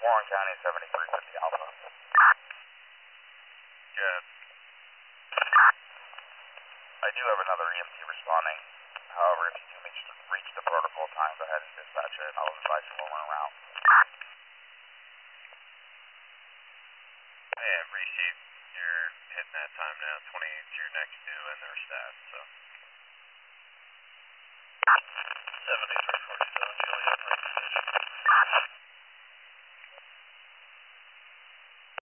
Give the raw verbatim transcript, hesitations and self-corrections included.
Warren County, seventy-three fifty Alpha. Good. I do have another E M T responding. However, if you do reach the, reach the protocol time, go ahead and dispatch it, and I'll advise you when we're around. Hey, I've received. You're hitting that time now, twenty to your next due, and they're staffed, so. seventy-three forty.